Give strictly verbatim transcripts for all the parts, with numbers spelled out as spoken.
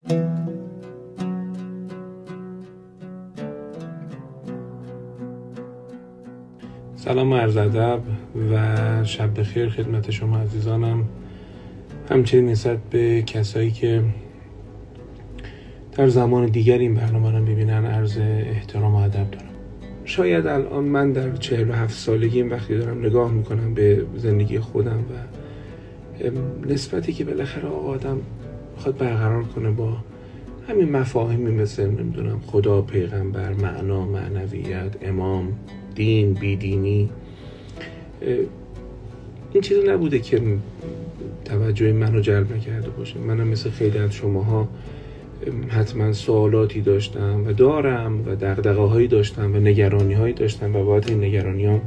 سلام و عرض ادب و شب بخیر خدمت شما عزیزانم، همچنین نسبت به کسایی که در زمان دیگر این برنامه رو ببینن عرض احترام و ادب دارم. شاید الان من در چهل و هفت سالگی وقتی دارم نگاه میکنم به زندگی خودم و نسبتی که بالاخره آدم خود برقرار کنه با همین مفاهیمی مثل نمیدونم خدا، پیغمبر، معنا، معنویت، امام، دین، بیدینی، این چیزی نبوده که توجه منو جلب نکرده باشه. منم مثل خیلی از شماها حتما سوالاتی داشتم و دارم و دغدغه هایی داشتم و نگرانی هایی داشتم و باید این نگرانی ها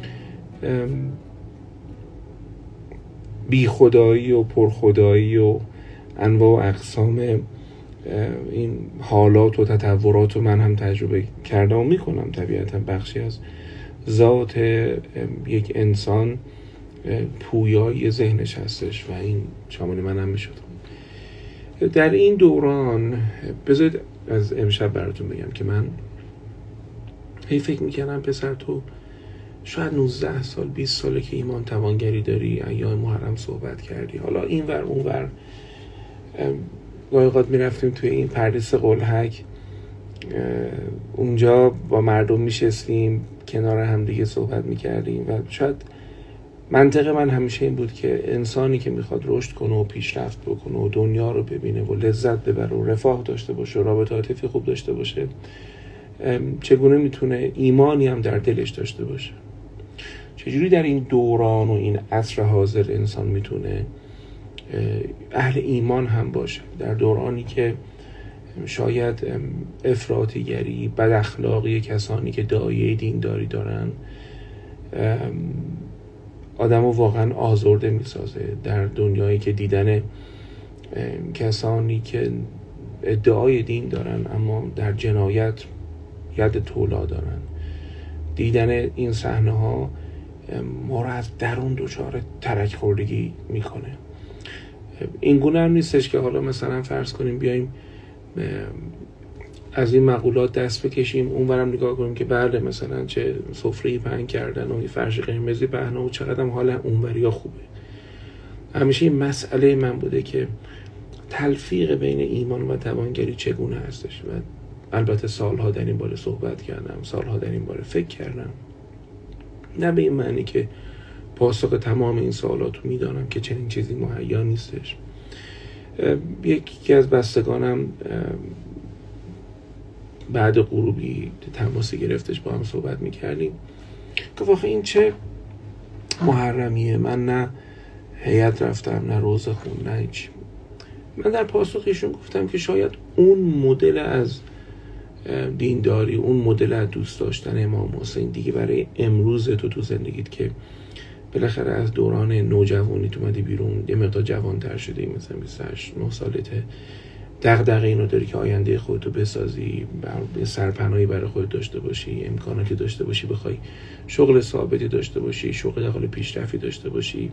بی خدایی و پرخدایی و انواع و اقسام این حالات و تطورات رو من هم تجربه کردم و میکنم. طبیعتا بخشی از ذات یک انسان پویایی ذهنش هستش و این شامل من هم میشد. در این دوران بذارید از امشب براتون بگم که من هی فکر میکنم پسر تو شاید نوزده سال بیست ساله که ایمان توانگری داری، ایام محرم صحبت کردی، حالا این ور اون ور گاهی اوقات میرفتیم توی این پردیس قلهک، اونجا با مردم میشستیم کنار هم دیگه صحبت میکردیم و شاید منطق من همیشه این بود که انسانی که میخواد رشد کنه و پیشرفت بکنه و دنیا رو ببینه و لذت ببره و رفاه داشته باشه و رابطه عاطفی خوب داشته باشه، چگونه میتونه ایمانی هم در دلش داشته باشه. چجوری در این دوران و این عصر حاضر انسان میتونه اهل ایمان هم باشه، در دورانی که شاید افراطیگری، بد اخلاقی کسانی که دایه دینداری دارن آدمو واقعا آزرده میسازه، در دنیایی که دیدن کسانی که ادعای دین دارن اما در جنایت ید تولا دارن، دیدن این صحنه ها ما رو از درون دچار ترک خوردگی میکنه. این گونه هم نیستش که حالا مثلا فرض کنیم بیایم از این مقولات دست بکشیم اونورم نگاه کنیم که بله مثلا چه سفره‌ای پهن کردن و فرش قرمزی پهن و چقدر هم حال اونوریا خوبه. همیشه این مسئله من بوده که تلفیق بین ایمان و توانگری چگونه هستش و البته سالها در این باره صحبت کردم، سالها در این باره فکر کردم، نه به این معنی که پاسخ تمام این سوالات رو میدانم که چنین چیزی مهیا نیستش. یکی از بستگانم بعد غروبی تماسی گرفتش، با هم صحبت میکردیم که واقعا این چه محرمیه، من نه هیئت رفتم نه روزه خون نه هیچ. من در پاسخ ایشون گفتم که شاید اون مدل از دینداری، اون مدل از دوست داشتن امام حسین دیگه برای امروز تو تو زندگیت که بالاخره از دوران نوجوانی تو اومدی بیرون، یه مقدار جوان‌تر شدی، مثلا بیست و هشت نه سالته، دغدغه اینو داری که آینده خودتو بسازی، یه سرپناهی برای خودت داشته باشی، امکاناتی داشته باشی، بخوای شغل ثابتی داشته باشی، شغل در حال پیشرفتی داشته باشی،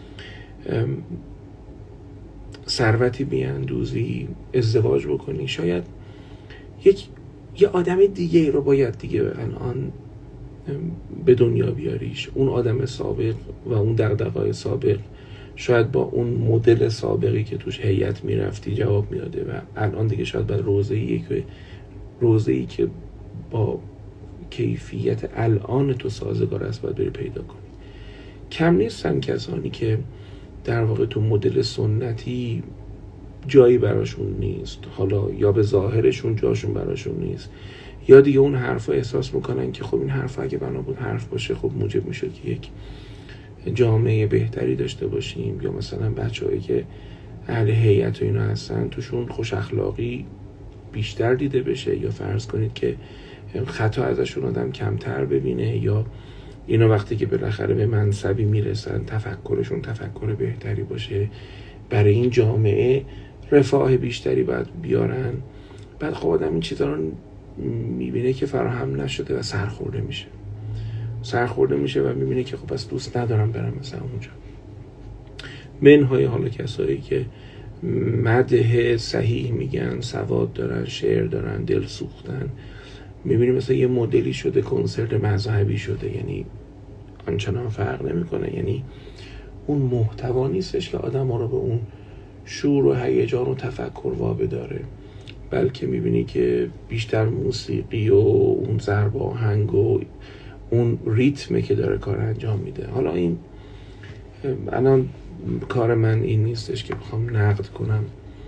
ثروتی بیاندوزی، ازدواج بکنی. شاید یک یه آدم دیگه رو باید دیگه الان به دنیا بیاریش. اون آدم سابق و اون دغدغه‌های سابق شاید با اون مدل سابقی که توش هیئت میرفتی جواب میداده و الان دیگه شاید باید روزه‌ای که روزه‌ای که با کیفیت الان تو سازگار است باید بری پیدا کنی. کم نیستن کسانی که در واقع تو مدل سنتی جایی براشون نیست، حالا یا به ظاهرشون جاشون براشون نیست یا دیگه اون حرفا احساس میکنن که خب این حرفا اگه بنا بود حرف باشه خب موجب میشد که یک جامعه بهتری داشته باشیم، یا مثلا بچه‌هایی که اهل هیئت و اینا هستن توشون خوش اخلاقی بیشتر دیده بشه، یا فرض کنید که خطا ازشون آدم کمتر ببینه، یا اینا وقتی که بالاخره به منصبی میرسن تفکرشون تفکر بهتری باشه، برای این جامعه رفاه بیشتری باید بیارن. بعد خب آدم این چیزا رو میبینه که فراهم نشده و سرخورده میشه سرخورده میشه و میبینه که خب بس دوست ندارم برم مثلا اونجا. منهای حالا کسایی که مدح صحیح میگن، سواد دارن، شعر دارن، دل سوختن. میبینیم مثلا یه مدلی شده کنسرت مذهبی شده، یعنی آنچنان فرق نمیکنه. یعنی اون محتوا نیستش که آدم ها رو به اون شور و هیجان و تفکر وابه داره، بلکه میبینی که بیشتر موسیقی و اون ضرب آهنگ و اون ریتمه که داره کار انجام میده. حالا این الان کار من این نیستش که بخوام نقد کنم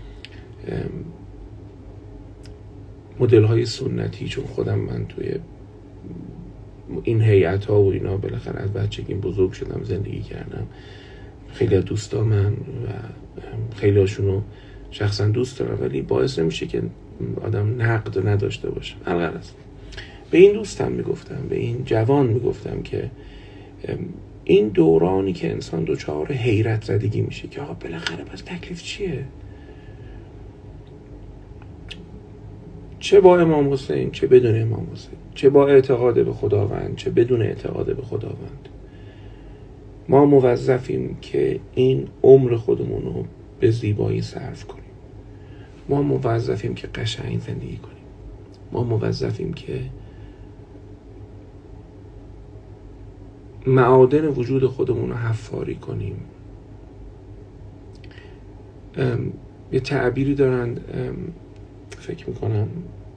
مدل های سنتی، چون خودم من توی این هیئت ها و اینا بالاخره از بچگی بزرگ شدم، زندگی کردم. خیلی از دوستا من و خیلی هاشونو شخصا دوست دارم، ولی باعث نمیشه که آدم نقد نداشته باشه. الغرض به این دوستم میگفتم، به این جوان میگفتم که این دورانی که انسان دوچار حیرت زدگی میشه که آقا بالاخره پس تکلیف چیه؟ چه با امام حسین، چه بدون امام حسین، چه با اعتقاد به خداوند، چه بدون اعتقاد به خداوند، ما موظفیم که این عمر خودمون رو به زیبایی صرف کنیم. ما موظفیم که قشنگ زندگی کنیم. ما موظفیم که معادن وجود خودمون رو حفاری کنیم. یه تعبیری دارن، فکر میکنم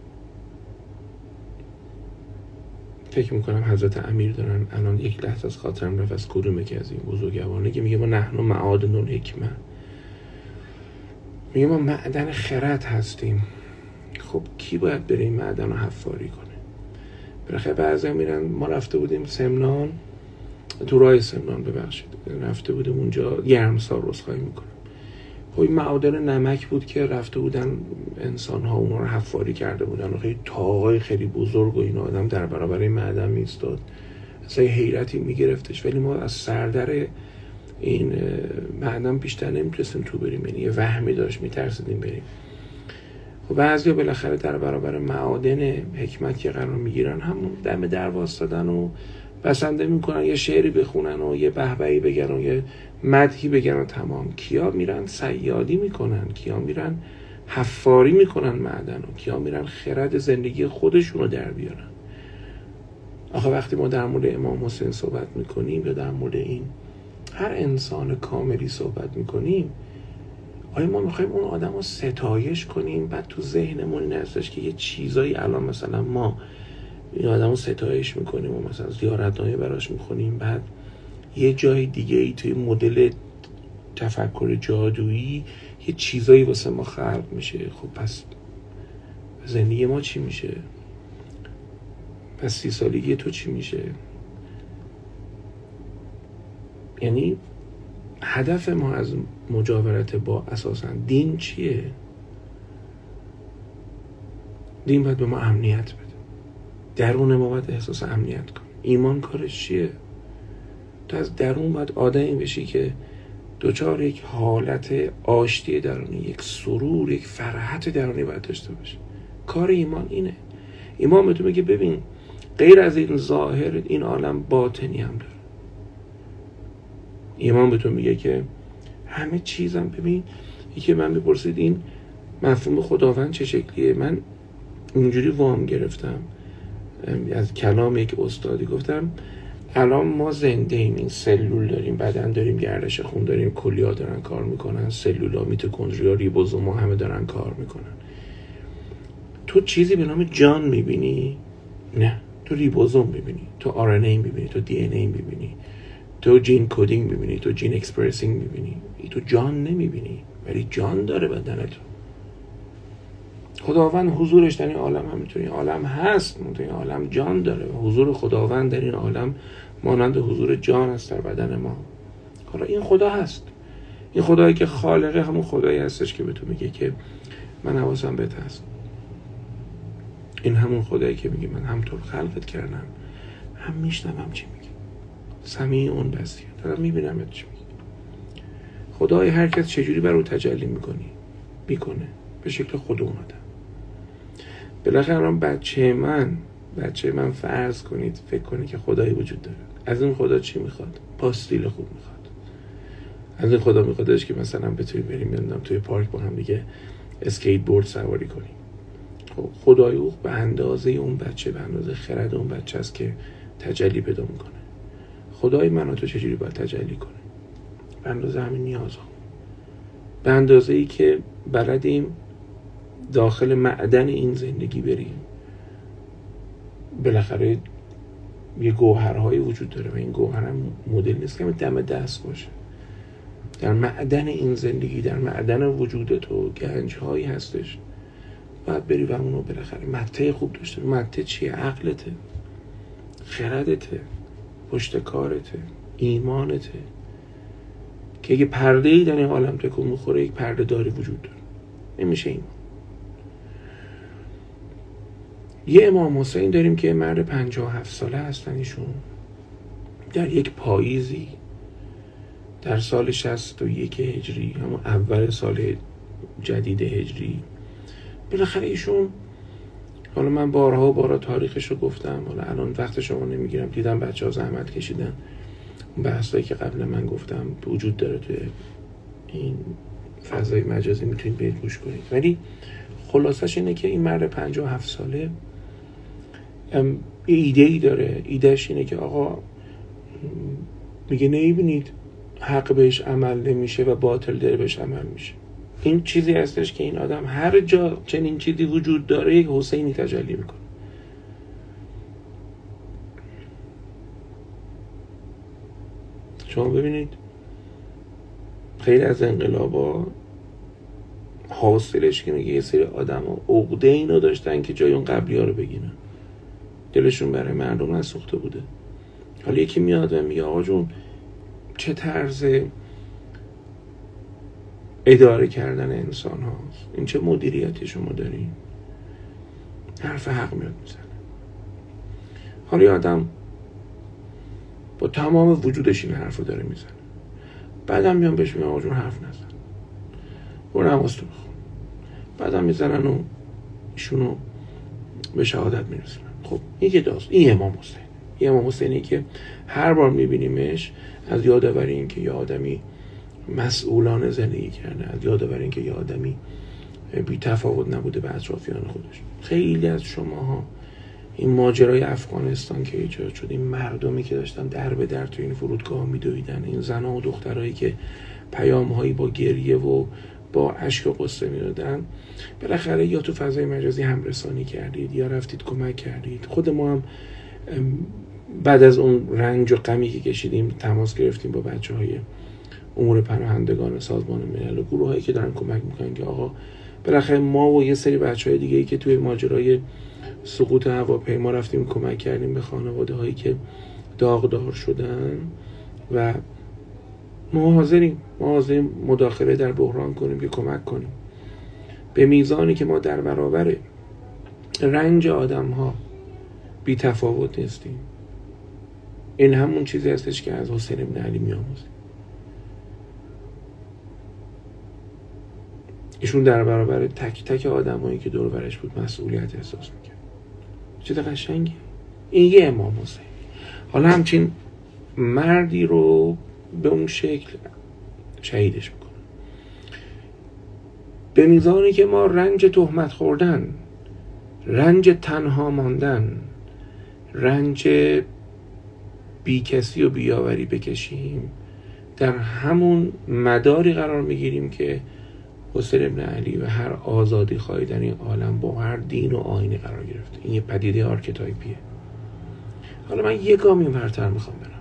فکر میکنم حضرت امیر دارن، الان یک لحظه از خاطرم رفت از کدومه که از این بزرگوارانه، که میگه ما نحن معادن الحکمه، میگه ما معدن خرد هستیم. خب کی باید بره این معدن رو حفاری کنه؟ بالاخره بعضی میرن، ما رفته بودیم سمنان، تو راه سمنان ببخشید رفته بودیم اونجا، گرمسار رسخایی میکنم. خب این معادن نمک بود که رفته بودن انسان ها اون رو حفاری کرده بودن و خیلی تاقای خیلی بزرگ و این آدم در برابر این معدن میستاد، اصلا حیرتی میگرفتش. ولی ما از سردر این معدن بیشتر نمیتونستیم تو بریم، یعنی یه وهمی داشت، میترسیدیم بریم. خب بعضیا بالاخره در برابر معادن حکمت که قرار میگیرن همون دم در واسطادن و بسنده میکنن، یه شعری بخونن و یه بهبهی بگن و یه مدحی بگن و تمام. کیا میرن صیادی میکنن، کیا میرن حفاری میکنن معدن و کیا میرن خرد زندگی خودشونو در بیارن. آخه وقتی ما در مورد امام حسین صحبت میکنیم یا در مورد این هر انسان کاملی صحبت میکنیم، آیا ما میخوایم اون آدم رو ستایش کنیم بعد تو ذهنمون این هستش که یه چیزایی الان مثلا ما این آدم رو ستایش میکنیم و مثلا زیارتنامه براش میخونیم، بعد یه جای دیگه ای توی مدل تفکر جادویی یه چیزایی واسه ما خلق میشه. خب پس زندگی ما چی میشه؟ پس سی سالگی تو چی میشه؟ یعنی هدف ما از مجاورت با اساساً دین چیه؟ دین باید به ما امنیت بده، درون ما باید احساس امنیت کنه. ایمان کارش چیه؟ تو از درون باید آدمی بشی که دوچار یک حالت آشتی درونی، یک سرور، یک فرحت درونی باید داشته باشه. کار ایمان اینه. ایمان به تو میگه ببین غیر از این ظاهر این عالم باطنی هم داره. ایمان به تو میگه که همه چیزم ببین. یکی من بپرسید این مفهوم خداوند چه شکلیه، من اونجوری وام گرفتم از کلام یک استادی، گفتم الان ما زنده ایم، این سلول داریم، بدن داریم، گردش خون داریم، کلیه‌ها دارن کار میکنن، سلولا، میتوکندریا، ریبوزوم‌ها همه دارن کار میکنن. تو چیزی به نام جان میبینی؟ نه. تو ریبوزوم میبینی، تو آر ان ای میبینی، تو دی ان ای میبینی، تو جین کدینگ میبینی، تو جین اکسپرسینگ میبینی، تو جان نمیبینی، ولی جان داره بدن تو. خداوند حضورش در این عالم هم میتونه، این عالم هست، منتها این عالم جان داره. حضور خداوند در این عالم مانند حضور جان است در بدن ما. حالا این خدا هست، این خدایی که خالقه همون خدایی هستش که به تو میگه که من حواسم بهت هست. این همون خدایی که میگه من هم تو رو خلقت کردم، هم میشنوم چی میگی، سمیع اون بصیر، دارم میبینم چی میگی. خدای هر کس چجوری بر او تجلی میکنی میکنه به شکل خود اون آدم. بالاخره بچه من بچه من فرض کنید فکر کنید که خدایی وجود داره. از اون خدا چی میخواد؟ پاستیل خوب میخواد. از این خدا میخوادش که مثلا بتونیم بریم بندم توی پارک با هم دیگه اسکیت بورد سواری کنیم. خب خدای او به اندازه اون بچه، به اندازه خرد اون بچه است که تجلی پیدا میکنه. خدای من و تو چجوری باید تجلی کنه؟ به اندازه همین نیازها، به اندازه ای که بلدیم داخل معدن این زندگی بریم. بالاخره یه گوهرهایی وجود داره و این گوهر هم مدل نیست که دم دست باشه. در معدن این زندگی، در معدن وجود تو گنجهایی هستش، باید بری و اونو بالاخره مته خوب داشته. مته چیه؟ عقلته، خردته، پشت کارته، ایمانته، که اگه پرده ای در این عالم تکون میخوره یک پرده داری وجود داره، نمیشه ایمان. یه امام حسین داریم که مرد پنجاه و هفت ساله هستن. ایشون در یک پاییزی در سال شصت و یک هجری، همون اول سال جدید هجری، بالاخره ایشون، حالا من بارها و بارها تاریخش رو گفتم، حالا الان وقت شما نمیگیرم، دیدم بچه ها زحمت کشیدن، اون بحثایی که قبل من گفتم وجود داره توی این فضای مجازی، میتونید برید گوش کنید. ولی خلاصش اینه که این مرد پنجاه و هفت ساله یه ایده ای داره. ایدهش اینه که آقا میگه نمیبینید حق بهش عمل نمیشه و باطل داره بهش عمل میشه. این چیزی هستش که این آدم هر جا چنین چیزی وجود داره یک حسینی تجلی میکنه. شما ببینید خیلی از انقلابا حاصلش که میگه یه سری آدم ها عقده اینو داشتن که جای اون قبلی ها رو بگیرن، دلشون برای مردم نسوخته بوده. حالا یکی میاد و میگه آقا جون چه طرز اداره کردن انسان هاست، این چه مدیریتی شما دارین؟ حرف حق میاد میزنه. حالا یه آدم با تمام وجودش این حرف رو داره میزنه، بعدم میان بهش میگن آقا جون حرف نزن، برو نماز تو بخون. بعدم میزنن و ایشونو به شهادت میرسونن. خب این که داست، این امام حسین، این امام حسینی که هر بار میبینیمش از یادآور این که یه آدمی مسئولانه زندگی کرده، از یادآور این که یه آدمی بی تفاوت نبوده به اطرافیان خودش. خیلی از شماها این ماجرای افغانستان که ایجاد شد، این مردمی که داشتن در به در تو این فرودگاه میدویدن، این زنها و دخترایی که پیام‌هایی با گریه و با اشک و قصه میدادن، بالاخره یا تو فضای مجازی هم رسانی کردید یا رفتید کمک کردید. خود ما هم بعد از اون رنج و غمی که کشیدیم تماس گرفتیم با بچه‌های امور پناهندگان سازمان ملل و گروهایی که دارن کمک میکنن که آقا بالاخره ما و یه سری بچه‌های دیگه‌ای که توی ماجرای سقوط هواپیما رفتیم کمک کردیم به خانواده‌هایی که داغدار شدن و ما حاضریم ما حاضریم مداخله در بحران کنیم که کمک کنیم به میزانی که ما در برابر رنج آدم‌ها بی تفاوت نیستیم. این همون چیزی هستش که از حسین بن علی می‌آموزیم. ایشون در برابر تک تک آدمایی که دور و برش بود مسئولیت احساس می‌کرد. چه قشنگی. این یه امام حسین. حالا همچین مردی رو به اون شکل شهیدش میکنه. به میزانی که ما رنج تهمت خوردن، رنج تنها ماندن، رنج بی کسی و بیاوری بکشیم، در همون مداری قرار میگیریم که حسین بن علی و هر آزادی خواهی در این عالم با هر دین و آیینی قرار گرفته. این یه پدیده آرکتایپیه. حالا من یه گام این ورتر میخوام برم.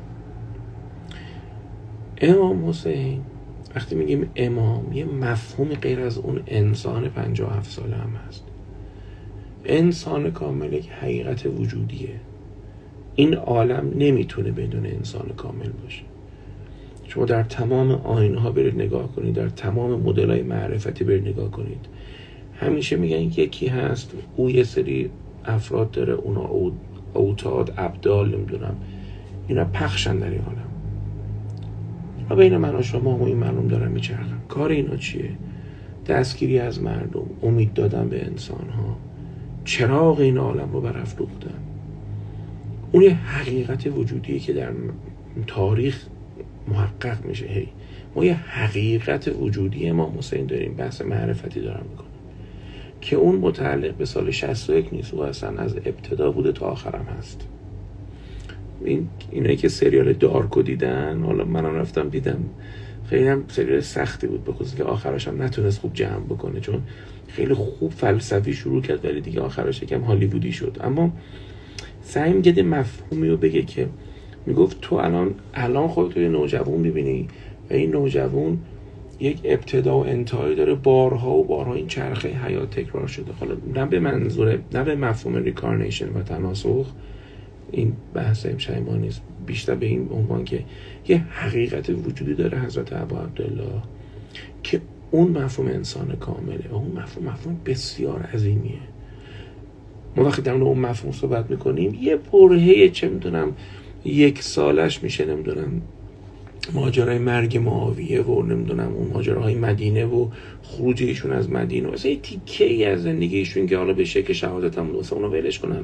امام حسین وقتی میگیم امام، یه مفهوم غیر از اون انسان پنجاه و هفت ساله هم هست. انسان کامل یک حقیقت وجودیه. این عالم نمیتونه بدون انسان کامل باشه. شما در تمام آیین‌ها برید نگاه کنید، در تمام مدل‌های معرفتی برید نگاه کنید، همیشه میگن یکی هست، او یه سری افراد داره، اونا اوتاد، ابدال، نمیدونم، اینا پخشن در این عالم و بین من و شما و این معلوم دارن میچرخن. کار اینا چیه؟ دستگیری از مردم، امید دادن به انسان‌ها، چراغ این عالم رو برافروختن. اون یه حقیقت وجودیه که در تاریخ محقق میشه. هی ما یه حقیقت وجودی امام حسین داریم، بحث معرفتی دارم میکنم که اون متعلق به سال شصت و یک نیست، و اصلا از ابتدا بوده تا آخرم هست. این اینایی که سریال دارکو دیدن، حالا منم رفتم دیدم، خیلی هم سریال سختی بود، به خصوص که آخرش هم نتونست خوب جمع بکنه، چون خیلی خوب فلسفی شروع کرد ولی دیگه آخرش یکم هالیوودی شد. اما سعی می‌کرد مفهومی رو بگه که میگفت تو الان الان خودت یه نوجوان می‌بینی و این نوجوان یک ابتدا و انتهایی داره، بارها و بارها این چرخه حیات تکرار شده. حالا نه به منظور نه به مفهوم ریکارنیشن و تناسخ، این بحث امشب ما نیست، بیشتر به این عنوان که یه حقیقت وجودی داره حضرت ابا عبدالله که اون مفهوم انسان کامله و اون مفهوم مفهوم بسیار عظیمیه. ما وقتی در اون مفهوم صحبت میکنیم یه برهه چه میدونم یک سالش میشه نمیدونم ماجرای مرگ معاویه و نمیدونم اون ماجراهای مدینه و خروج ایشون از مدینه و مثلا یه تیکه ای از زندگی ایشون که حالا به شکل شهادت هم دوسته اونو ولش کنن.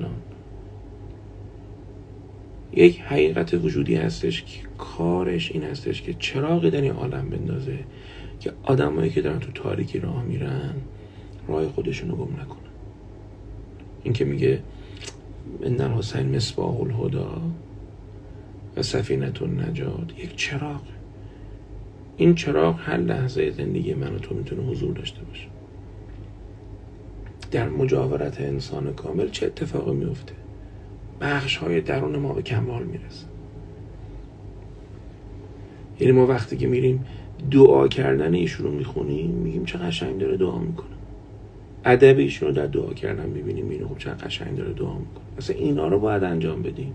یک حقیقت وجودی هستش که کارش این هستش که چراغی در این عالم بندازه که آدمایی که دارن تو تاریکی راه میرن راه خودشونو گم نکنن. این که میگه ان الحسین مصباح الهدی و سفینه النجات، یک چراغ. این چراغ هر لحظه زندگی من و تو میتونه حضور داشته باشه. در مجاورت انسان کامل چه اتفاقی میفته؟ بخش های درون ما به کمال میرسه. یعنی ما وقتی که میریم دعا کردن ایشون رو میخونیم میگیم چه قشنگ داره دعا میکنه. ادب ایشون رو در دعا کردن میبینیم میگیم خب چه قشنگ داره دعا میکنه. مثلا اینا رو باید انجام بدیم.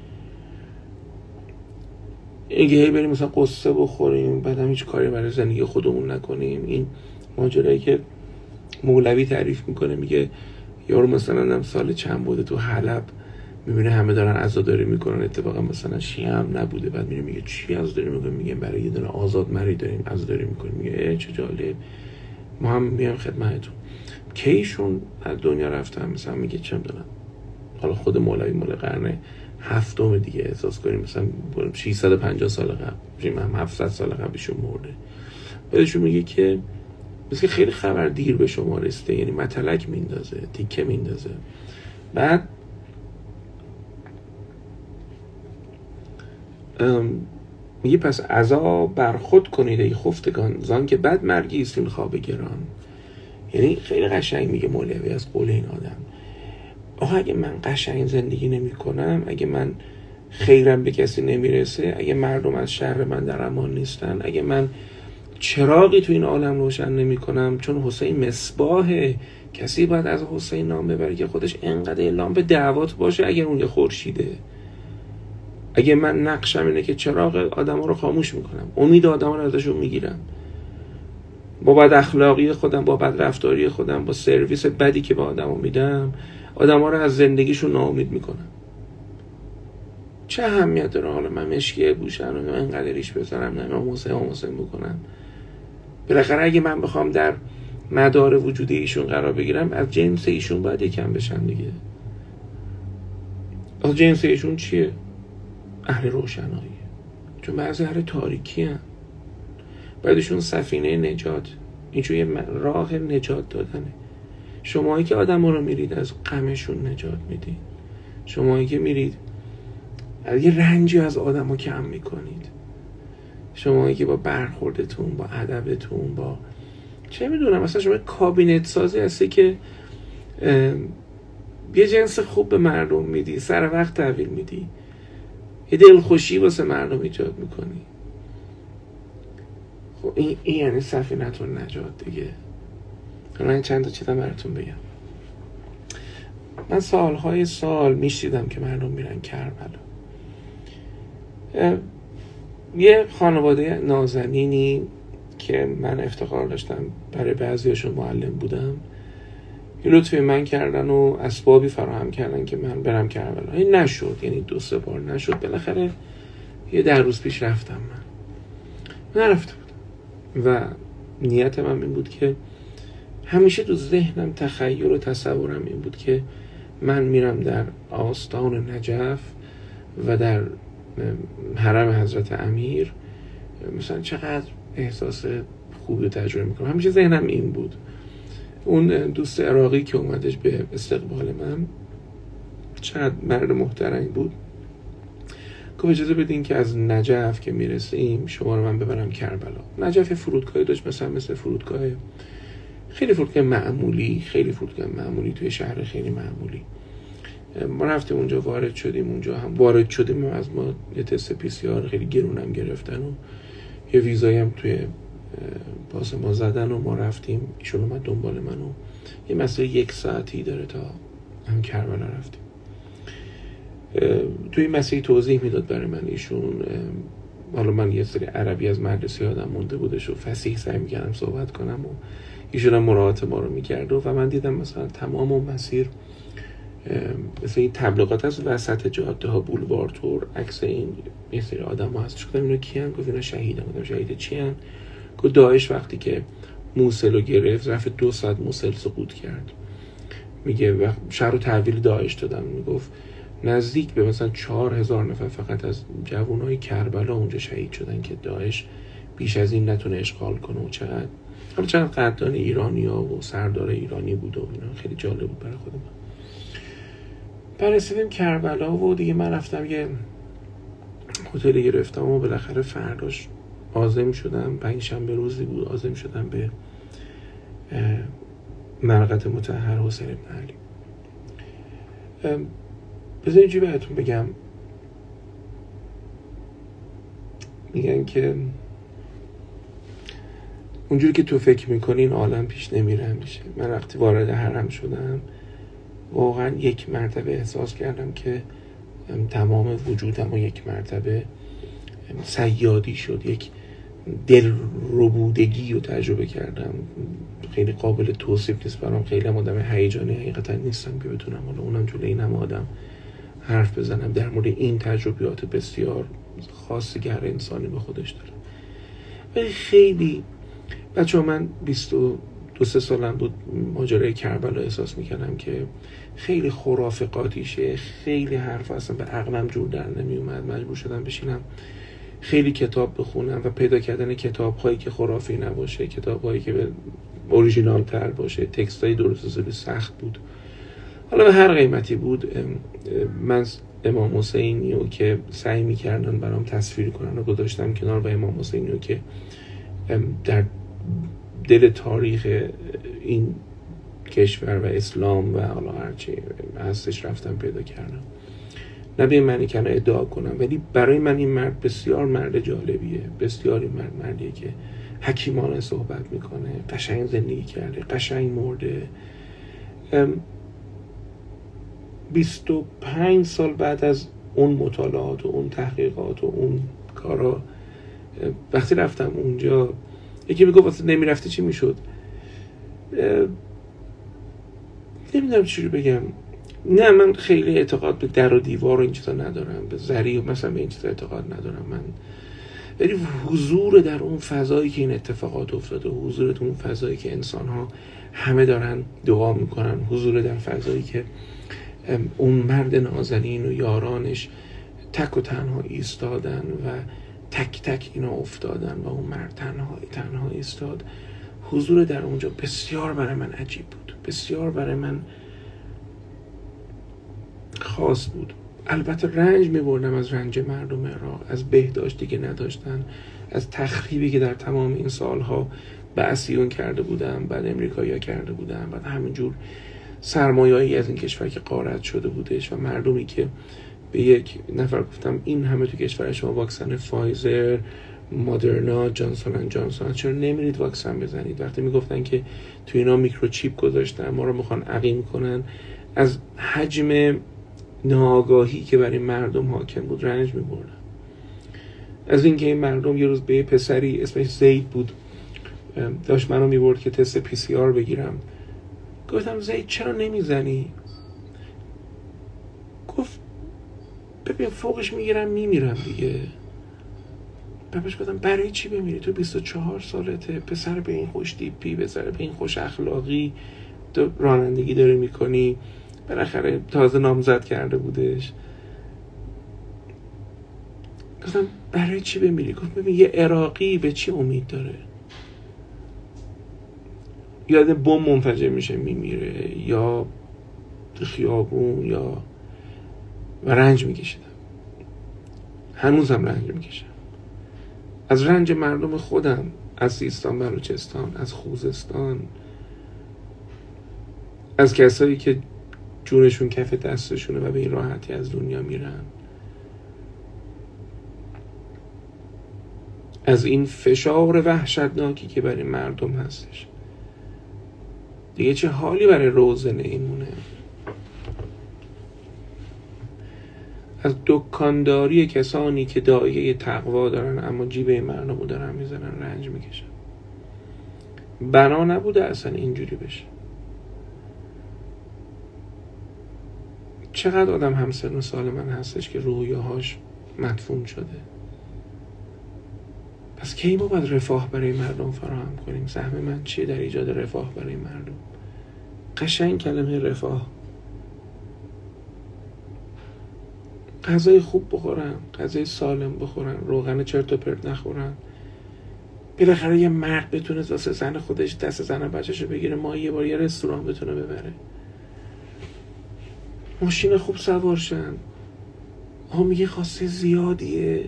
اینکه هی بریم مثلا قصه بخوریم بعد هم هیچ کاری برای زندگی خودمون نکنیم، این ماجرایی که مولوی تعریف میکنه، میگه یارو مثلا هم سال چند بوده تو حلب میبینه همه دارن عزاداری میکنن، اتفاقا مثلا شیعه هم نبوده، بعد میره میگه چی عزاداری میکنن؟ میگه برای یه دونه آزاد مری داریم عزاداری میکنیم. میگه چه جالب، ما هم میایم خدمتتون. کیشون از دنیا رفتن؟ مثلا میگه چه میدونم، حالا خود مولوی مال قرن هفتم دیگه احساس کنیم مثلا ششصد و پنجاه سال قبل، میگم هم هفتصد سال قبلشون مرده. بعدشون میگه که مثل خیلی خبر دیر به شما رسیده، یعنی متلک میندازه، تیکه میندازه. بعد میگه پس عزا بر خود کنید ای خفتگان، زان که بد مرگی است این خواب گران. یعنی خیلی قشنگ میگه مولوی از قول این آدم، آها اگه من قشنگ زندگی نمی کنم، اگه من خیرم به کسی نمیرسه، اگه مردم از شر من در امان نیستن، اگه من چراغی تو این عالم روشن نمی کنم، چون حسین مصباحه، کسی باید از حسین نام ببره که خودش انقدر اعلام به دعوات باشه اگر اون یه خورشیده. اگه من نقشم اینه که چراغ آدم ها رو خاموش میکنم، امید آدم ها رو ازشون میگیرم، با بد اخلاقی خودم، با بد رفتاری خودم، با سرویس بدی که به آدم ها میدم، آدم ها رو از زندگیشون ناامید میکنم، چه اهمیت داره حالا من مشکی بوشن و اینقدر ریش بذارم، نه من حسین و حسین بکنم؟ بالاخره اگه من بخوام در مدار وجودی ایشون قرار بگیرم، از جنس ایشون باید یکم بشم دیگه. از جنس ایشون چیه؟ اهل روشنایی، چون بعضی اهل تاریکی هم. بعدشون سفینه نجات، اینجور یه راه نجات دادنه. شمایی که آدم ها رو میرید از غمشون نجات میدید، شمایی که میرید یه رنجی از آدم ها کم میکنید، شمایی که با برخوردتون، با ادبتون، با چه میدونم مثلا شما کابینت سازی هستی که یه جنس خوب به مردم میدی، سر وقت تحویل میدی، یه دلخوشی واسه مردم ایجاد میکنی. خب این, این یعنی سفینه النجات دیگه. من چند تا چیزا براتون بگم. من سالهای سال میشیدم که مردم میرن کربلا. یه خانواده نازنینی که من افتخار داشتم برای بعضیاشون معلم بودم، یه لطفی من کردن و اسبابی فراهم کردن که من برم کربلا. این نشد، یعنی دو سه بار نشد. بالاخره یه ده روز پیش رفتم. من نرفته بودم و نیت من این بود که همیشه تو ذهنم تخیل و تصورم این بود که من میرم در آستان نجف و در حرم حضرت امیر، مثلا چقدر احساس خوبی رو تجربه میکنم. همیشه ذهنم این بود. اون دوست عراقی که اومدش به استقبال من چقدر مرد محترمی بود. گفت اجازه بدین که از نجف که میرسیم شما رو من ببرم کربلا. نجف فرودگاهی داشت مثلا مثل فرودگاه خیلی فرودگاه معمولی، خیلی فرودگاه معمولی توی شهر خیلی معمولی. ما رفتیم اونجا، وارد شدیم. اونجا هم وارد شدیم از ما یه تست پی سی آر خیلی گرونم گرفتن و یه ویزایی هم توی پاس ما زدن و ما رفتیم. ایشون اومد دنبال من و یه مسیر یک ساعتی داره تا هم کربلا رفتیم. توی این مسیر توضیح میداد برای من ایشون. حالا من یه سری عربی از مدرسه یادم مونده بودش و فصیح سعی میکردم صحبت کنم و ایشون هم مراعات ما رو میکرد و من دیدم مثلا تمام اون مسیر مثل این تبلیغات از وسط جاده ها، بولوار تور، عکس این یه سری آدم ها هست. گفتم اینا کیان؟ گفت اینا شهیدن. گفتم شهید چی ان؟ گفت داعش وقتی که موصل رو گرفت رفت دو ساعت موصل سقوط کرد. میگه شهر رو تحویل داعش دادن. میگفت نزدیک به مثلا چهار هزار نفر فقط از جوانای کربلا اونجا شهید شدن که داعش بیش از این نتونه اشغال کنه. و چقدر حالا چقدر قدردان ایرانی‌ها و سردار ایرانی بود و اینا خیلی جالب بود برای خود من. برسیدیم کربلا و دیگه من رفتم یه هتلی گرفتم و بالاخره فرداش عازم شدم. پنجشنبه روزی بود، عازم شدم به مرقد مطهر حسین بن علی. بذار اینجوری بهتون بگم، میگن که اونجوری که تو فکر میکنی این عالم پیش نمیره همیشه. من وقتی وارد حرم شدم واقعا یک مرتبه احساس کردم که تمام وجودم و یک مرتبه صیادی شد. یک دل ربودگی رو تجربه کردم. خیلی قابل توصیف نیست برام. خیلی هم آدم هیجانی حقیقتا نیستم که بتونم حالا اونم جلوی این هم آدم حرف بزنم در مورد این تجربیات بسیار خاصی که هر انسانی به خودش داره. ولی خیلی بچه ها، من بیست و دو سه سالم بود ماجرای کربلا احساس میکردم که خیلی خرافه قاطیشه. خیلی حرف اصلا به عقلم جور در نمی اومد. مجبور شدم بشینم خیلی کتاب بخونم و پیدا کردن کتاب هایی که خرافی نباشه، کتاب هایی که به اوریژینال تر باشه. تکست های درست حسابی سخت بود. حالا به هر قیمتی بود من امام حسینی رو که سعی میکردن برام تصویر کنن رو گذاشتم کنار و امام حسینی رو که در دل تاریخ این کشور و اسلام و حالا هرچی هستش رفتم پیدا کردم. نه به معنی که ادعا کنم، ولی برای من این مرد بسیار مرد جالبیه. بسیار این مرد مردیه که حکیمانه صحبت میکنه، قشنگ زندگی کرده، قشنگ مرده. بیست و پنج سال بعد از اون مطالعات و اون تحقیقات و اون کارا وقتی رفتم اونجا، یکی میگه واسه نمیرفتی چی میشد؟ نمیدونم چی رو بگم. نه، من خیلی اعتقاد به در و دیوار و این چیزا ندارم، به زری و مثلا به این چیزا اعتقاد ندارم من. ولی حضور در اون فضایی که این اتفاقات افتاده، حضور در اون فضایی که انسان ها همه دارن دعا میکنن، حضور در فضایی که اون مرد نازنین و یارانش تک و تنها ایستادن و تک تک اینا افتادن و اون مرد تنها تنها ایستاد. حضور در اونجا بسیار برای من عجیب بود، بسیار برای من خاص بود. البته رنج می‌بردم از رنج مردم عراق، از بهداشتی که نداشتن، از تخریبی که در تمام این سالها بعثیون کرده بودن، بعد امریکایی‌ها کرده بودن، بعد همینجور سرمایه‌ای از این کشور که غارت شده بودش و مردمی که به یک نفر گفتم این همه تو کشور شما واکسن فایزر، مادرنا، جانسون اند جانسون، چرا نمیرید واکسن بزنید؟ وقتی میگفتن که تو اینا میکروچیپ گذاشتن، ما رو میخوان عقیم کنن، از حجم ناآگاهی که برای مردم حاکم بود رنج میبردن. از اینکه این مردم یه روز به یه پسری اسمش زید بود داشت منو میبرد که تست پی سی آر بگیرم. گفتم زید چرا نمیزنی؟ گفت ببین فوقش میگیرم میمیرم دیگه. بهش گفتم برای چی بمیری؟ تو بیست و چهار سالته، پسر به این خوش تیپی، پسر به این خوش اخلاقی، تو رانندگی داری میکنی، بالاخره تازه نامزد کرده بودش. گفتم برای چی بمیری؟ گفت ببین یه عراقی به چی امید داره؟ یاد بم منفجر میشه میمیره، یا خیابون، یا و رنج میکشیدم. هنوزم رنج میکشم از رنج مردم خودم، از سیستان بلوچستان، از خوزستان، از کسایی که جونشون کف دستشونه و به این راحتی از دنیا میرن، از این فشار وحشتناکی که برای مردم هستش. دیگه چه حالی برای روزنه ایمونه؟ از دکانداری کسانی که دایه تقوا دارن اما جیب مردم رو دارن میزنن رنج میکشن. بنا نبوده اصلا اینجوری بشه. چقدر آدم همسن و سال من هستش که رویاهاش مدفون شده. پس کی ما باید رفاه برای مردم فراهم کنیم؟ سهم من چیه در ایجاد رفاه برای مردم؟ قشنگ کلمه رفاه، غذای خوب بخورن، غذای سالم بخورن، روغن چرت و پرت نخورن. بالاخره یه مرد بتونه واسه زن خودش دست زن بچه‌شو بگیره، ما یه بار یه رستوران بتونه ببره، ماشین خوب سوار شن. ها میگه خواسته زیادیه.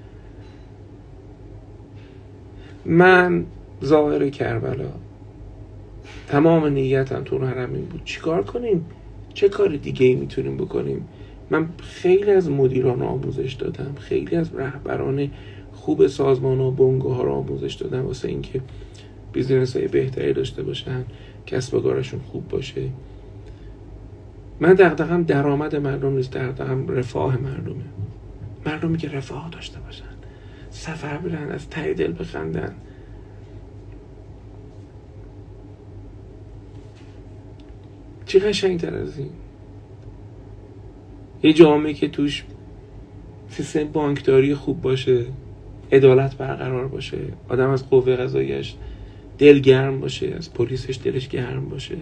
من ظاهر کربلا تمام نیتم تو حرم این بود چیکار کنیم؟ چه کار دیگه ای میتونیم بکنیم؟ من خیلی از مدیران آموزش دادم، خیلی از رهبران خوب سازمان و بنگاه ها آموزش دادم واسه اینکه بیزینس های بهتری داشته باشن، کسب و کارشون خوب باشه. من دغدغه‌ام درآمد مردم نیست، دغدغه‌ام رفاه مردمه. مردمی که رفاه داشته باشن، سفر برن، از ته دل بخندن. چی قشنگ‌تر از این؟ یه جامعه که توش سیستم بانکداری خوب باشه، عدالت برقرار باشه، آدم از قوه قضاییش دل گرم باشه، از پلیسش دلش گرم باشه،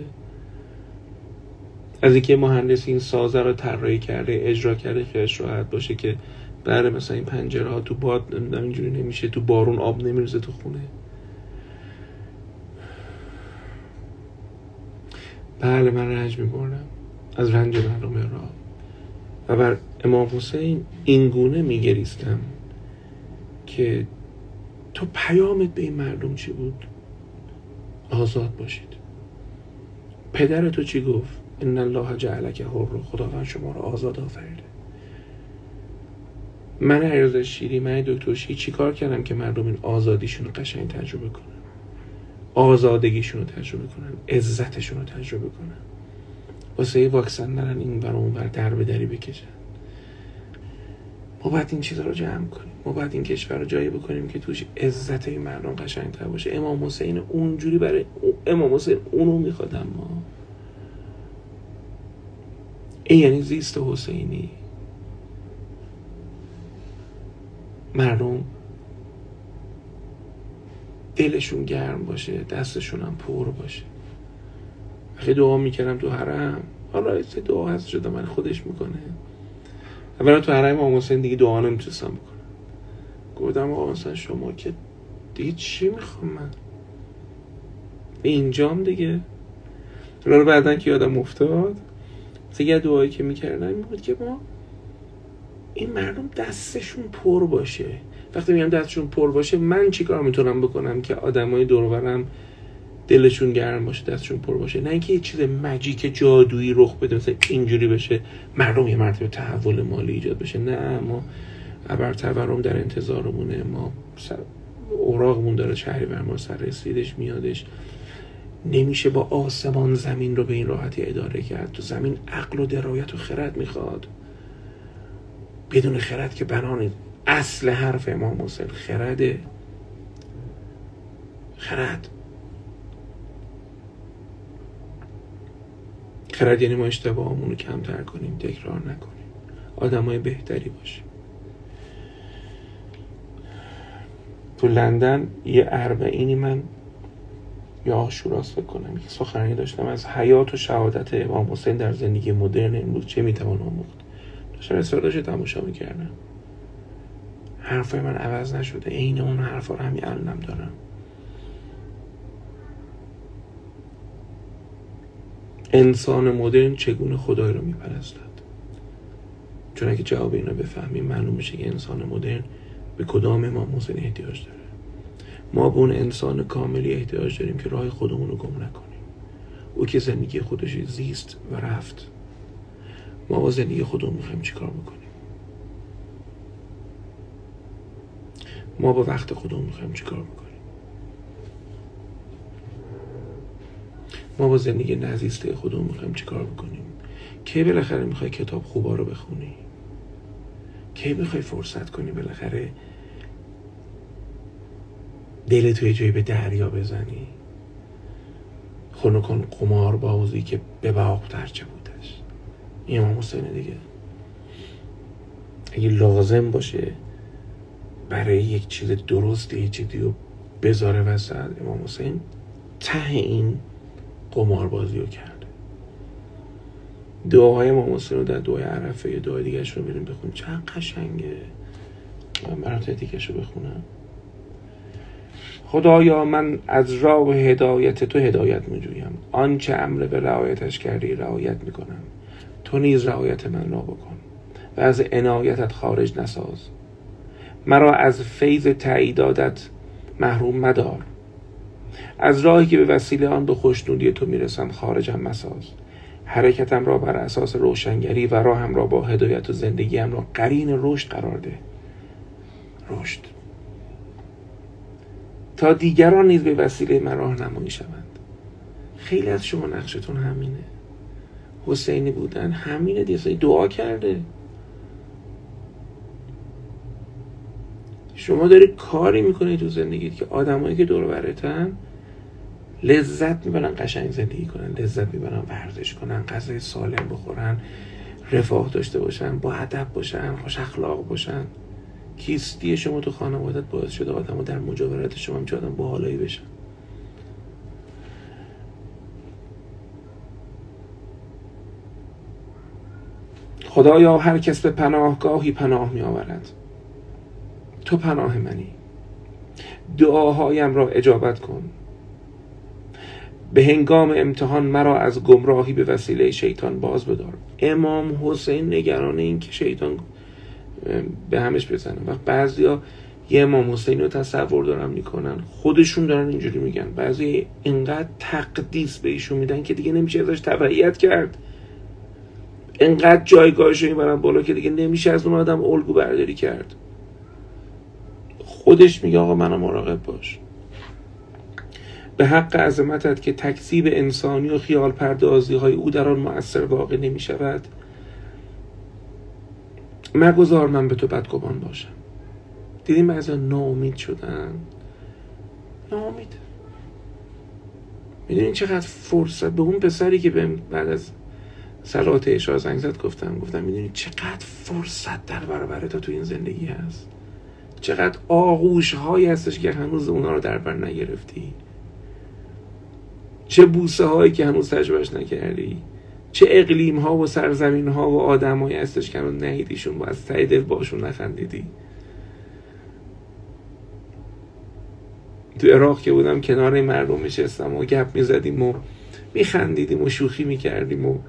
از اینکه مهندس این سازه رو طراحی کرده، اجرا کرده، خیالش راحت باشه که بله مثلا این پنجره ها تو باد نمیدونم اینجوری نمیشه، تو بارون آب نمیریزه تو خونه. بله من رنج میبردم از رنج مردم عراق و بر امام حسین اینگونه میگریستم که تو پیامت به این مردم چی بود؟ آزاد باشید. پدر تو چی گفت؟ ان الله جعلک حر، خداوند شما رو آزاد آفریده. من علیرضا شیری، من دکتر شیری چی کار کردم که مردم این آزادیشون رو قشنگ تجربه کنن، آزادگیشون رو تجربه کنن، عزتشون رو تجربه کنن، واسه واکسن نرن این بر اون بر در به دری بکشن. ما باید این چیزا رو جمع کنیم، ما باید این کشور رو جایی بکنیم که توش عزت این مردم قشنگ‌تر باشه. امام حسین اونجوری برای امام حسین اونو میخواد. ما این یعنی زیست حسینی. مردم دلشون گرم باشه، دستشون هم پر باشه. خیلی دعا میکردم تو حرم، حالا این دعا هست شده من خودش میکنه. اولا تو حرم امام حسین دیگه دعا نمیتونستم بکنم. گفتم آقا مثلا شما که دیگه چی میخوام من اینجام دیگه. حالا بعدن که یادم افتاد یه دعایی که میکردم این بود که ما این مردم دستشون پر باشه. وقتی میگم دستشون پر باشه، من چی کار میتونم بکنم که آدمای دور و برم دلشون گرم باشه، دستشون پر باشه؟ نه اینکه یه چیز ماجیک جادویی رخ بده مثلا اینجوری بشه مردم یه مرتبه تحول مالی ایجاد بشه. نه، ما ابر تورم در انتظارمونه، ما اوراقمون داره شهریور ما سر رسیدش میادش. نمیشه با آسمان زمین رو به این راحتی اداره کرد. تو زمین عقل و درایت و خرد میخواد. بدون خرد که بنان اصل حرف امام حسین خرده. خرد خرد یعنی ما اشتباهمون رو کمتر کنیم، تکرار نکنیم، آدمای بهتری باشیم. تو لندن یه اربعینی من یا عاشوراست فکر کنم یک سخنرانی داشتم از حیات و شهادت امام حسین در زندگی مدرن امروز چه میتوان آموخت. داشتم استفادهش تماشا میکردم. حرفای من عوض نشده، عین اون حرفا رو همین الانم دارم. انسان مدرن چگونه خدای رو میپرستد؟ چون اگه جواب اینا بفهمیم معلوم میشه که انسان مدرن به کدام امام حسین احتیاج داره. ما به اون انسان کاملی احتیاج داریم که راه خودمون رو گم نکنیم. او که زندگی خودش زیست و رفت، ما با زندگی خودمون میخوایم چی کار بکنیم؟ ما با وقت خودمون میخوایم چی کار بکنیم؟ ما با زندگی نزیسته خودمون میخوایم چی کار بکنیم؟ کی بالاخره میخوای کتاب خوبا رو بخونی؟ کی میخوای فرصت کنی بالاخره دل توی جایی به دریا بزنی؟ خونو کن قمار بازی که به باغ ترچه بودش. این امام حسین دیگه. اگه لازم باشه برای یک چیز درست یه چیزی رو بذاره وسط، امام حسین ته این قمار بازی رو کرده. دعاهای امام حسین رو در دعای عرفه، یه دعای دیگه‌اش رو بریم بخونیم، چقدر قشنگه. من برات دیگه‌اش رو بخونم. خدایا من از راه هدایت تو هدایت میجویم، آنچه امر به رعایتش کردی رعایت میکنم. تو نیز رعایت من را بکن و از عنایتت خارج نساز. مرا از فیض تعییداتت محروم مدار. از راهی که به وسیله آن به خوشنودی تو میرسم خارجم مساز. حرکتم را بر اساس روشنگری و راهم را با هدایت و زندگیم را قرین رشد قرار ده. رشد تا دیگران نیز به وسیله من راهنمایی شوند. خیلی از شما نقشتون همینه. حسینی بودن همینه دیگه. دعا کرده. شما داری کاری میکنی تو زندگیت که آدمایی که دور و برتن لذت میبرن قشنگ زندگی کنن، لذت میبرن ورزش کنن، غذای سالم بخورن، رفاه داشته باشن، با ادب باشن، خوش اخلاق باشن. کیستی شما تو خانوادت باعث شده آدم‌ها در مجاورت شما هم چه آدم باحالایی بشن. خدایا هر کس به پناهگاهی پناه می آورد، تو پناه منی. دعاهایم را اجابت کن. به هنگام امتحان مرا از گمراهی به وسیله شیطان باز بدار. امام حسین نگران این که شیطان به همش بزنه. وقت بعضیا یه امام حسین رو تصور دارن میکنن، خودشون دارن اینجوری میگن. بعضی اینقدر تقدیس به ایشون میدن که دیگه نمیشه ازش تبعیت کرد. اینقدر جایگاهش رو میبرن بالا که دیگه نمیشه از اون آدم الگو برداری کرد. خودش میگه آقا منو مراقب باش. به حق عظمتت که تکذیب انسانی و خیال پردازی های او در آن مؤثر واقع نمی شود، مگذار من به تو بدگمان باشم. دیدیم بعضی ناامید شدن. ناامید. میدونین چقدر فرصت به اون پسری که به بعد از صلات عشا زنگ زد گفتم گفتم میدونین چقدر فرصت در برابر تو تو این زندگی هست، چقدر آغوش هایی هستش که هنوز اونا رو در بر نگرفتی، چه بوسه هایی که هنوز تجربهش نکردی، چه اقلیم ها و سرزمین ها و آدم هایی هستش که هنوز ندیدیشون و از ته دل باشون نخندیدی. تو عراق که بودم کنار مردم میشستم و گپ میزدیم و میخندیدیم و شوخی میکردیم و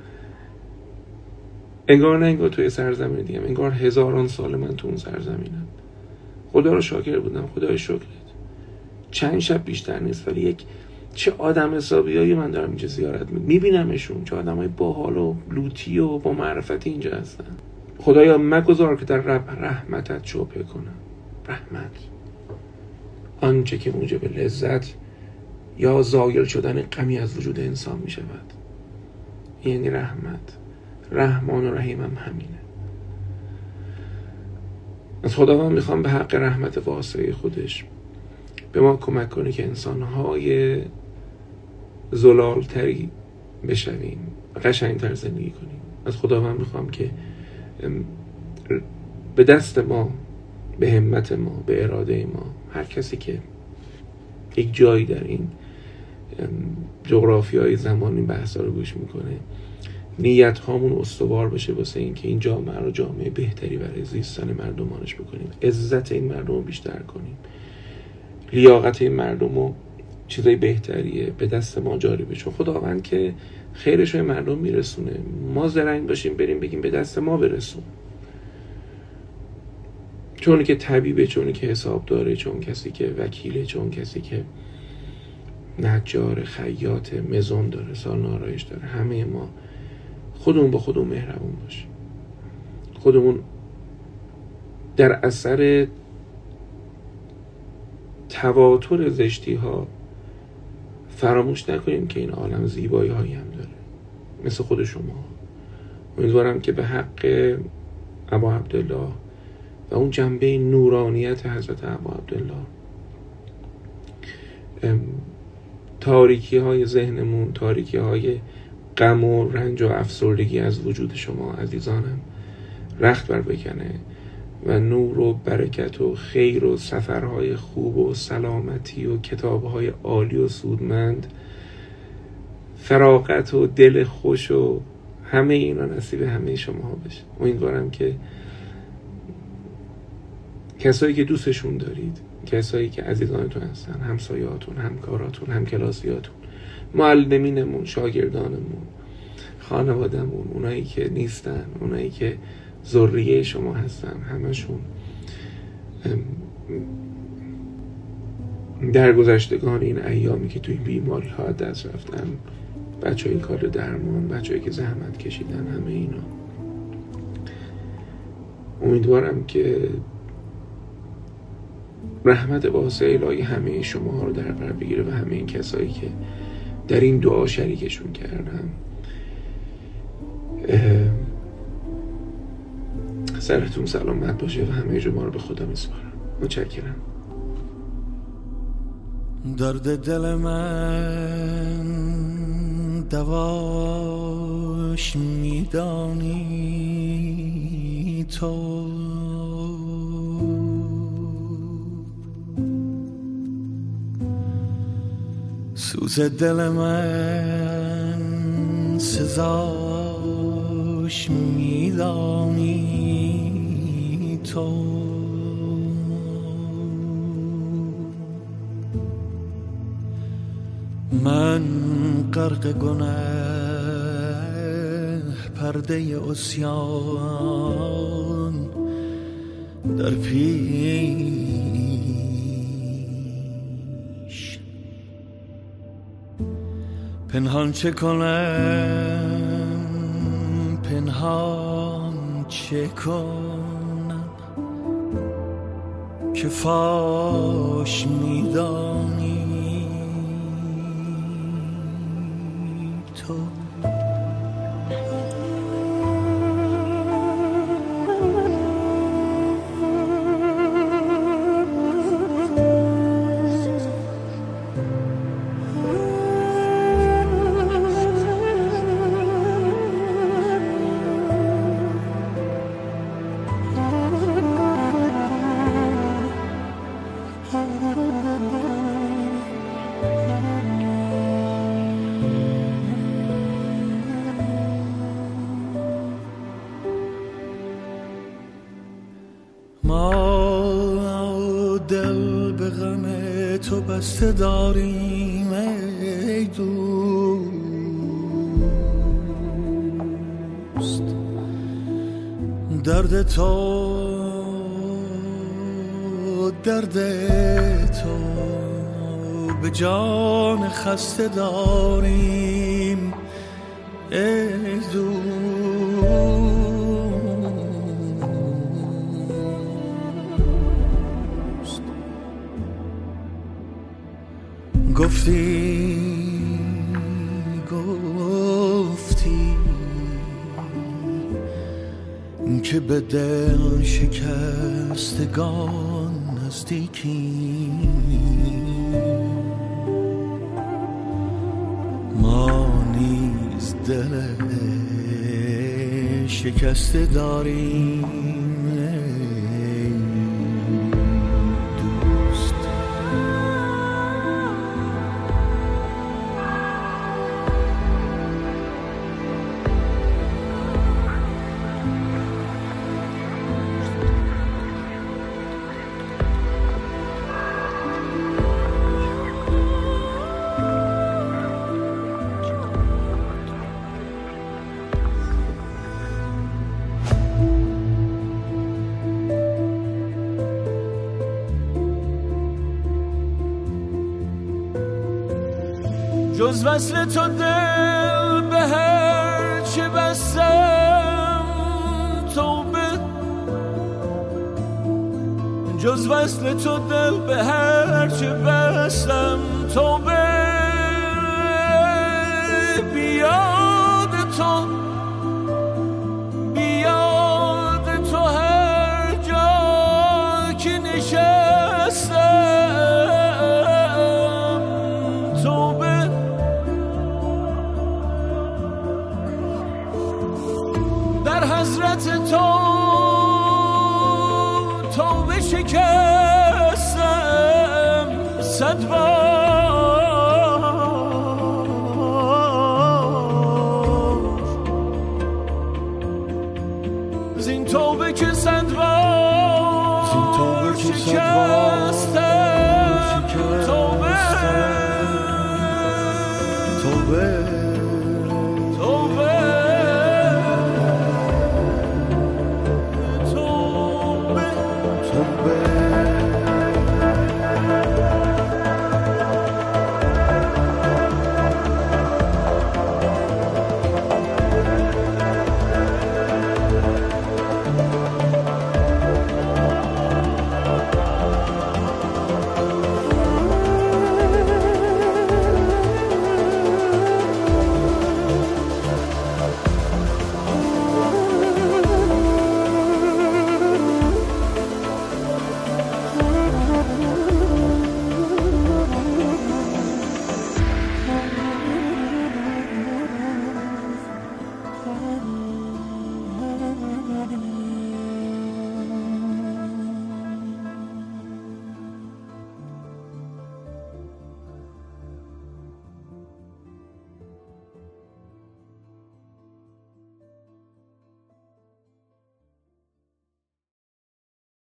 انگار نه انگار توی سرزمین دیگه، انگار هزاران سال من تو اون زمینم. خدا رو شاکر بودم. خدای شکرت. چند شب بیشتر نیست ولی یک چه آدم حسابیایی من دارم اینجا زیارت میبینمشون، چه آدمای باحال و لوتی و با معرفتی اینجا هستن. خدایا مگذار که در رب رحمتت شبهه کنم. رحمت آنچه که موجب لذت یا زایل شدن غمی از وجود انسان می شود. یعنی رحمت. رحمان و رحیم هم همینه. از خداوند میخوام به حق رحمت واسعه خودش به ما کمک کنه که انسانهای زلالتری بشویم و قشنگتر زندگی کنیم. از خداوند میخوام که به دست ما، به همت ما، به اراده ما، هر کسی که یک جایی در این جغرافیای زمانی بحثا رو گوش میکنه نیت هامون استوار بشه واسه این که این جامعه رو جامعه بهتری برای زیستن مردمانش بکنیم، عزت این مردم رو بیشتر کنیم، لیاقت این مردم رو چیزای بهتریه به دست ما جاری بشه. خداوند که خیرش به مردم میرسونه، ما زرنگ باشیم بریم بگیم به دست ما برسون، چون که طبیبه، چون که حساب داره، چون کسی که وکیله، چون کسی که نجار، خیاط، مزون داره، سالن آرایش داره، همه ما خودمون با خودمون مهربون باشیم، خودمون در اثر تواتر زشتی ها فراموش نکنیم که این عالم زیبایی هایی هم داره مثل خود شما. امیدوارم که به حق ابا عبدالله و اون جنبه نورانیت حضرت ابا عبدالله تاریکی های ذهنمون، تاریکی های غم و رنج و افسردگی از وجود شما عزیزانم رخت بر بکنه و نور و برکت و خیر و سفرهای خوب و سلامتی و کتابهای عالی و سودمند، فراغت و دل خوش و همه اینا نصیب همه شما ها بشه. امیدوارم که کسایی که دوستشون دارید، کسایی که عزیزانتون هستن، همسایاتون، همکاراتون، همکلاسیاتون، معلمینمون، شاگردانمون، خانوادمون، اونایی که نیستن، اونایی که ذریه شما هستن، همشون در گذشتگان این ایامی که توی بیماری ها دست رفتن، بچه های کار درمان، بچه هایی که زحمت کشیدن، همه اینا امیدوارم که رحمت واسع الهی همه شما ها رو در بر بگیره و همه این کسایی که در این دعا شریکشون کردن. سرتون سلامت باشه و همه شما رو به خدا میسپارم. متشکرم. درد دل من دواش میدانی تو، سوز دل من سزاش میدانی تو، من غرق گناه پرده عصیان در پیش، پنهان چه کنم پنهان چه کنم که فاش میدانی تو. ما دل به غم تو بسته داریم ای دوست، درد تو درد تو به جان خسته داریم ای دوست. گفتی گفتی که به دل شکستگان نزدیکی، ما نیز دل شکسته داریم جز وصل تو دل به هر چه بستم توبه، جز وصل تو دل به هر چه بستم توبه. بیاد تو بیاد تو هر جا که نشستم توبه. در حضرت تو توبه شکستم صد بار، زین توبه که صد بار شکستم توبه.